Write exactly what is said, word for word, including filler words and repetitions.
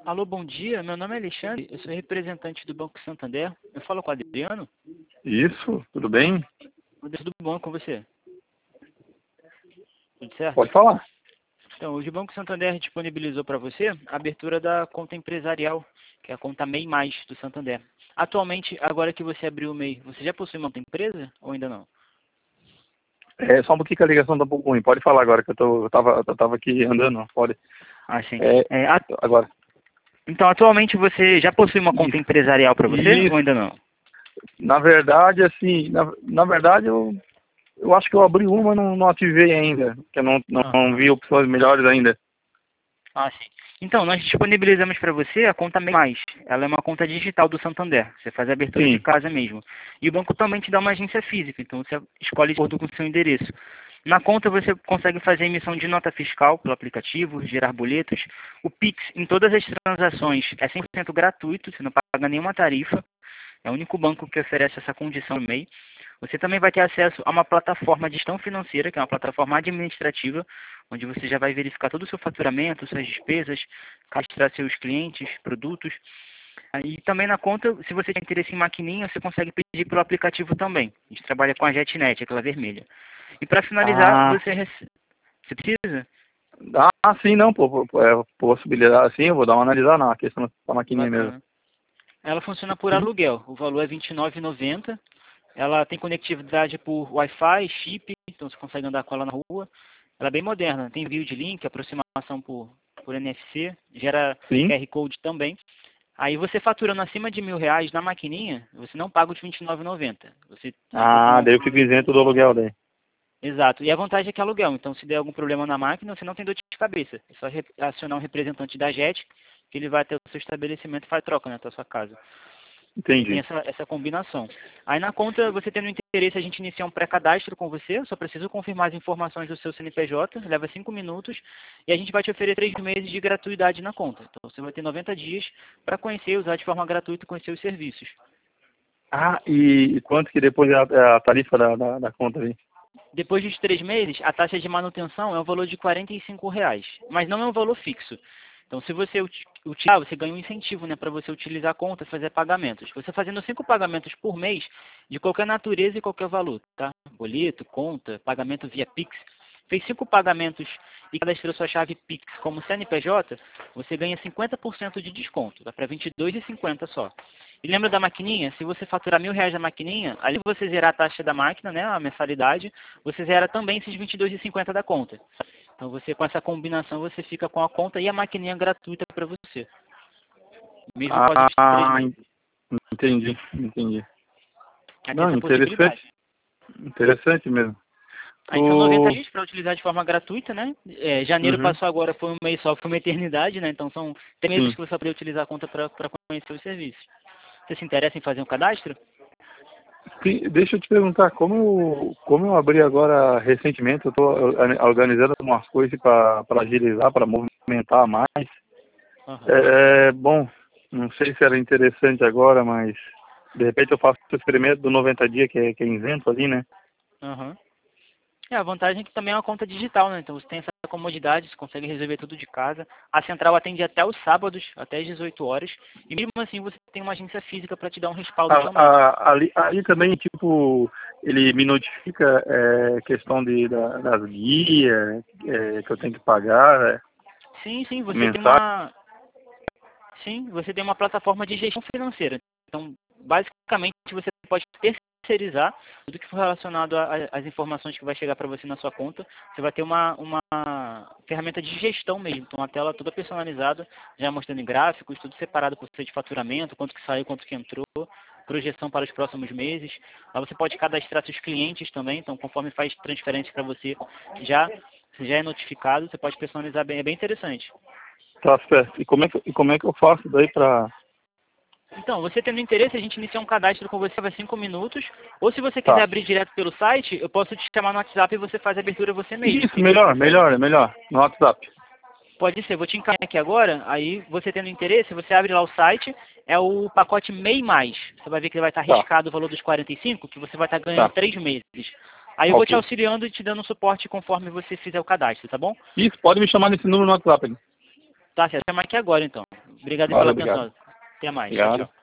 Alô, bom dia. Meu nome é Alexandre. Eu sou representante do Banco Santander. Eu falo com o Adriano. Isso, tudo bem? Tudo bom com você? Tudo certo? Pode falar. Então, hoje o Banco Santander disponibilizou para você a abertura da conta empresarial, que é a conta MEI Mais do Santander. Atualmente, agora que você abriu o MEI, você já possui uma outra empresa ou ainda não? É, só um pouquinho que a ligação tá um pouco ruim. Pode falar agora, que eu, tô, eu, tava, eu tava aqui andando. Pode. Ah, sim. É, É, a- agora. Então, atualmente você já possui uma conta Isso. empresarial para você ou Isso. ainda não? Na verdade, assim, na, na verdade, eu, eu acho que eu abri uma, mas não, não ativei ainda. Porque eu não, não, não Aham. vi opções melhores ainda. Ah, sim. Então, nós disponibilizamos para você a conta MEI Mais. Ela é uma conta digital do Santander. Você faz a abertura de Sim. casa mesmo. E o banco também te dá uma agência física, então você escolhe de acordo com o seu endereço. Na conta você consegue fazer emissão de nota fiscal pelo aplicativo, gerar boletos. O Pix em todas as transações é cem por cento gratuito, você não paga nenhuma tarifa. É o único banco que oferece essa condição no MEI. Você também vai ter acesso a uma plataforma de gestão financeira, que é uma plataforma administrativa, onde você já vai verificar todo o seu faturamento, suas despesas, cadastrar seus clientes, produtos. E também na conta, se você tem interesse em maquininha, você consegue pedir pelo aplicativo também. A gente trabalha com a JetNet, aquela vermelha. E para finalizar, Ah, você, rece... você precisa? ah, sim, não, pô, pô, é, possibilidade, sim, eu vou dar uma analisada na questão da maquininha mesmo. Bacana. Ela funciona por Sim, aluguel. O valor é vinte e nove reais e noventa centavos. Ela tem conectividade por Wi-Fi, chip, então você consegue andar com ela na rua. Ela é bem moderna, tem envio de link, aproximação por, por N F C, gera sim. Q R Code também. Aí você faturando acima de mil reais na maquininha, você não paga os vinte e nove reais e noventa centavos. Você fica Ah, com, daí eu fico isento do aluguel daí. exato. E a vantagem é que é aluguel. Então, se der algum problema na máquina, você não tem dor de cabeça. É só re- acionar um representante da Jet, que ele vai até o seu estabelecimento e faz troca na tua sua casa. E tem Entendi. essa, essa combinação. Aí na conta, você tendo interesse, a gente inicia um pré-cadastro com você. Eu só preciso confirmar as informações do seu C N P J. Leva cinco minutos. E a gente vai te oferecer três meses de gratuidade na conta. Então, você vai ter noventa dias para conhecer, usar de forma gratuita e conhecer os serviços. Ah, e quanto que depois é a, é a tarifa da, da, da conta ali? Depois dos três meses, a taxa de manutenção é um valor de quarenta e cinco reais, mas não é um valor fixo. Então, se você uti- utilizar, você ganha um incentivo, né, para você utilizar a conta e fazer pagamentos. Você fazendo cinco pagamentos por mês, de qualquer natureza e qualquer valor, tá? Boleto, conta, pagamento via Pix. Fez cinco pagamentos e cadastrou sua chave Pix como C N P J, você ganha cinquenta por cento de desconto, dá para vinte e dois reais e cinquenta centavos só. E lembra da maquininha? Se você faturar mil reais na maquininha, ali você zerar a taxa da máquina, né, a mensalidade, você zera também esses vinte e dois reais e cinquenta centavos da conta. Então você com essa combinação você fica com a conta e a maquininha gratuita para você, mesmo após os três Ah, meses. en- entendi, entendi. Aí tem Não, essa possibilidade. interessante, interessante mesmo. Aí são noventa Tu, dias para utilizar de forma gratuita, né? É, janeiro uhum, passou agora, foi um mês só, foi uma eternidade, né? Então são três meses sim. que você vai poder utilizar a conta para conhecer os serviços. Você se interessa em fazer um cadastro? Sim, deixa eu te perguntar, como eu, como eu abri agora recentemente, eu estou organizando umas coisas para agilizar, para movimentar mais. Aham. É, bom, não sei se era interessante agora, mas de repente eu faço o experimento do noventa dias, que é, que é isento ali, né? Aham. É, a vantagem é que também é uma conta digital, né? Então você tem essa comodidade, você consegue resolver tudo de casa. A central atende até os sábados, até às dezoito horas. E mesmo assim você tem uma agência física para te dar um respaldo A- também. a- ali, ali também, tipo, ele me notifica é, questão de, da- das guias é, que eu tenho que pagar, é, Sim, sim, você tem mensagem. uma. Sim, você tem uma plataforma de gestão financeira. Então, basicamente, você pode terceirizar tudo que for relacionado a- a- às informações que vai chegar para você na sua conta. Você vai ter uma, uma ferramenta de gestão mesmo. Então, uma tela toda personalizada, já mostrando em gráficos, tudo separado por ser de faturamento, quanto que saiu, quanto que entrou, projeção para os próximos meses. Lá você pode cadastrar seus clientes também. Então, conforme faz transferência para você, já, você já é notificado. Você pode personalizar bem. É bem interessante. Tá certo. E como é que, e como é que eu faço daí pra... Então, você tendo interesse, a gente inicia um cadastro com você vai cinco minutos. Ou se você quiser Tá. abrir direto pelo site, eu posso te chamar no WhatsApp e você faz a abertura você mesmo. O Isso, que, que você melhor, prefere? melhor, é melhor. No WhatsApp. Pode ser, vou te encaminhar aqui agora. Aí, você tendo interesse, você abre lá o site. É o pacote MEI Mais. Você vai ver que ele vai estar Tá, arriscado o valor dos quarenta e cinco, que você vai estar ganhando tá. três meses. Aí eu vou te Ok. auxiliando e te dando suporte conforme você fizer o cadastro, tá bom? Isso, pode me chamar nesse número no WhatsApp. Tá certo. Vou chamar aqui agora, então. Obrigado Valeu, pela obrigado. atenção. Até mais. Obrigado. Tchau, tchau.